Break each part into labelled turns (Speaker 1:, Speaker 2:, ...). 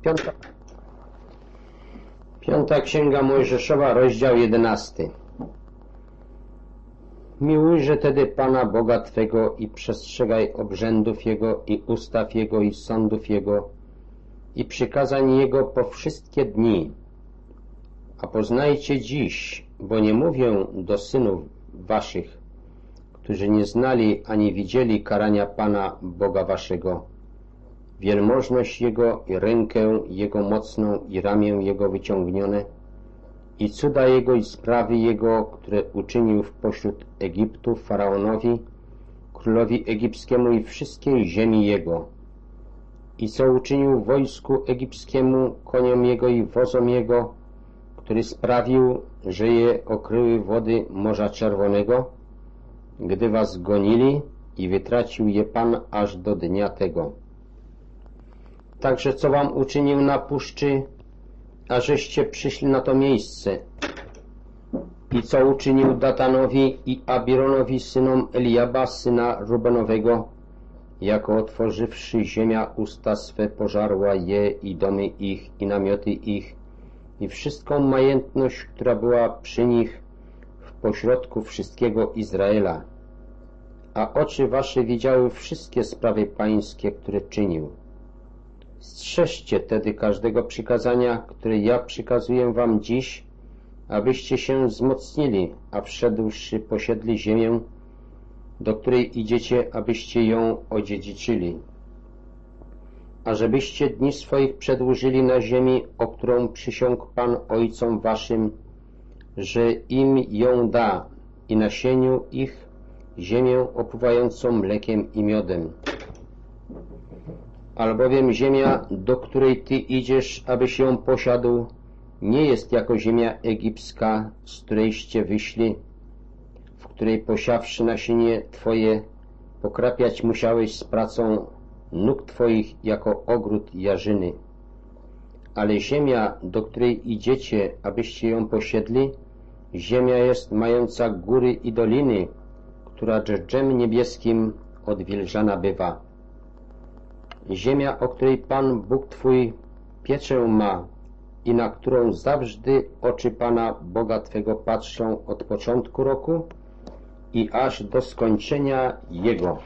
Speaker 1: Piąta Księga Mojżeszowa, rozdział 11. Miłujże tedy Pana Boga Twego i przestrzegaj obrzędów Jego i ustaw Jego i sądów Jego i przykazań Jego po wszystkie dni. A poznajcie dziś, bo nie mówię do synów waszych, którzy nie znali ani widzieli karania Pana Boga waszego, wielmożność Jego i rękę Jego mocną i ramię Jego wyciągnione i cuda Jego i sprawy Jego, które uczynił w pośród Egiptu Faraonowi, królowi egipskiemu i wszystkiej ziemi Jego. I co uczynił wojsku egipskiemu, koniom Jego i wozom Jego, który sprawił, że je okryły wody Morza Czerwonego, gdy was gonili i wytracił je Pan aż do dnia tego. Także co wam uczynił na puszczy, ażeście przyszli na to miejsce i co uczynił Datanowi i Abironowi synom Eliaba, syna Rubenowego, jako otworzywszy ziemia usta swe pożarła je i domy ich i namioty ich i wszystką majętność, która była przy nich w pośrodku wszystkiego Izraela. A oczy wasze widziały wszystkie sprawy pańskie, które czynił. Strzeżcie tedy każdego przykazania, które ja przykazuję wam dziś, abyście się wzmocnili, a wszedłszy posiedli ziemię, do której idziecie, abyście ją odziedziczyli. A żebyście dni swoich przedłużyli na ziemi, o którą przysiągł Pan ojcom waszym, że im ją da i nasieniu ich ziemię opływającą mlekiem i miodem. Albowiem ziemia, do której ty idziesz, abyś ją posiadł, nie jest jako ziemia egipska, z którejście wyszli, w której posiawszy nasienie twoje, pokrapiać musiałeś z pracą nóg twoich jako ogród jarzyny. Ale ziemia, do której idziecie, abyście ją posiedli, ziemia jest mająca góry i doliny, która dżdżem niebieskim odwilżana bywa. Ziemia, o której Pan Bóg twój pieczę ma i na którą zawsze oczy Pana Boga twego patrzą od początku roku i aż do skończenia jego.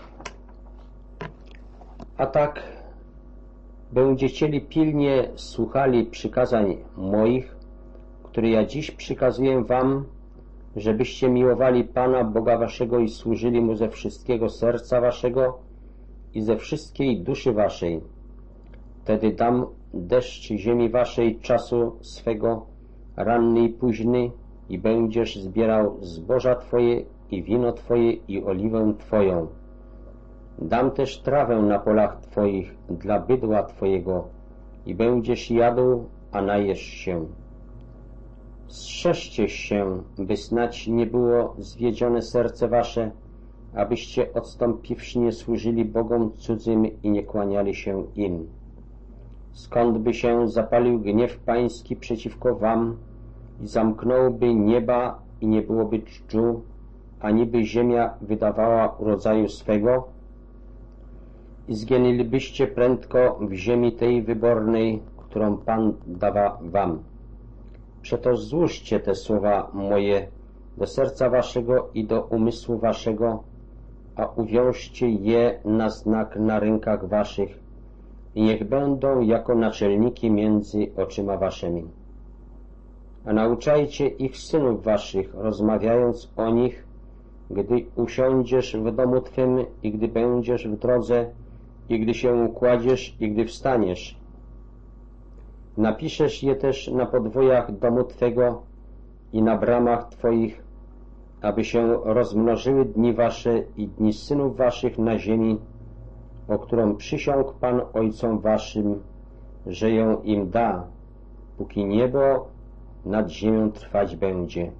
Speaker 1: A tak będziecie pilnie słuchali przykazań moich, które ja dziś przykazuję wam, żebyście miłowali Pana Boga waszego i służyli Mu ze wszystkiego serca waszego i ze wszystkiej duszy waszej. Wtedy dam deszcz ziemi waszej czasu swego, ranny i późny, i będziesz zbierał zboża twoje i wino twoje i oliwę twoją. Dam też trawę na polach twoich dla bydła twojego i będziesz jadł, a najesz się. Strzeżcie się, by snać nie było zwiedzione serce wasze, abyście odstąpiwszy nie służyli bogom cudzym i nie kłaniali się im. Skąd by się zapalił gniew pański przeciwko wam i zamknąłby nieba i nie byłoby dżdżu, ani by ziemia wydawała urodzaju swego, i zginęlibyście prędko w ziemi tej wybornej, którą Pan dawa wam. Przeto złóżcie te słowa moje do serca waszego i do umysłu waszego, a uwiążcie je na znak na rękach waszych i niech będą jako naczelniki między oczyma waszymi. A nauczajcie ich synów waszych, rozmawiając o nich, gdy usiądziesz w domu twym i gdy będziesz w drodze, i gdy się kładziesz, i gdy wstaniesz. Napiszesz je też na podwojach domu twego i na bramach twoich, aby się rozmnożyły dni wasze i dni synów waszych na ziemi, o którą przysiągł Pan ojcom waszym, że ją im da, póki niebo nad ziemią trwać będzie.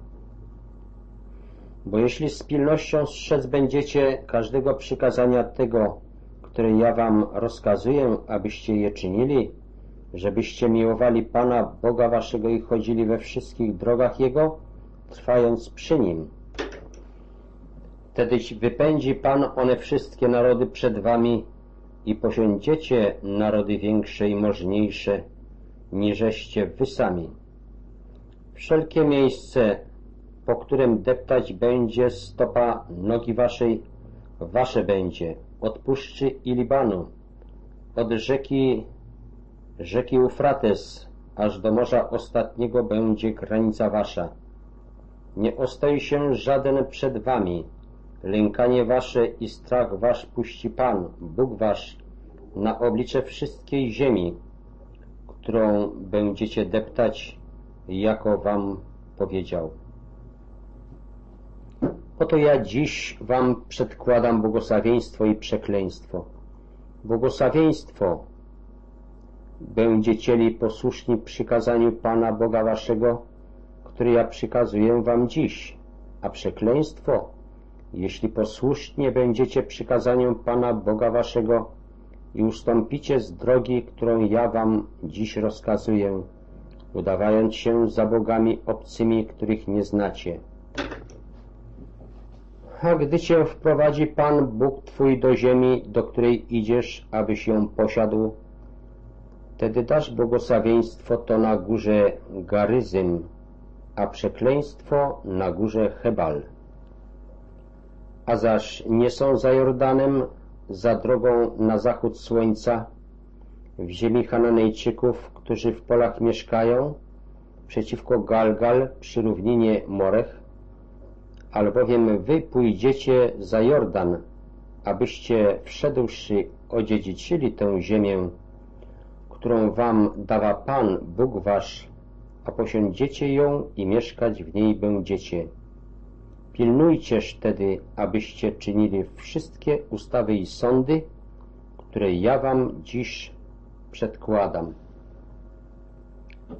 Speaker 1: Bo jeśli z pilnością strzec będziecie każdego przykazania tego, które ja wam rozkazuję, abyście je czynili, żebyście miłowali Pana Boga waszego i chodzili we wszystkich drogach Jego, trwając przy Nim. Wtedy wypędzi Pan one wszystkie narody przed wami i posiądziecie narody większe i możniejsze niżeście wy sami. Wszelkie miejsce, po którym deptać będzie stopa nogi waszej, wasze będzie, od puszczy i Libanu, od rzeki Eufrates, aż do morza ostatniego będzie granica wasza. Nie ostoi się żaden przed wami, lękanie wasze i strach wasz puści Pan, Bóg wasz, na oblicze wszystkiej ziemi, którą będziecie deptać, jako wam powiedział. Oto ja dziś wam przedkładam błogosławieństwo i przekleństwo. Błogosławieństwo: będziecie posłuszni przykazaniu Pana Boga waszego, które ja przykazuję wam dziś, a przekleństwo: jeśli posłusznie będziecie przykazaniom Pana Boga waszego i ustąpicie z drogi, którą ja wam dziś rozkazuję, udawając się za bogami obcymi, których nie znacie. A gdy cię wprowadzi Pan Bóg twój do ziemi, do której idziesz, abyś ją posiadł, wtedy dasz błogosławieństwo to na górze Garyzym, a przekleństwo na górze Hebal. A zaś nie są za Jordanem, za drogą na zachód słońca, w ziemi Hananejczyków, którzy w polach mieszkają, przeciwko Galgal przy równinie Morech, albowiem wy pójdziecie za Jordan, abyście wszedłszy odziedziczyli tę ziemię, którą wam dawa Pan Bóg wasz, a posiądziecie ją i mieszkać w niej będziecie. Pilnujcież wtedy, abyście czynili wszystkie ustawy i sądy, które ja wam dziś przedkładam.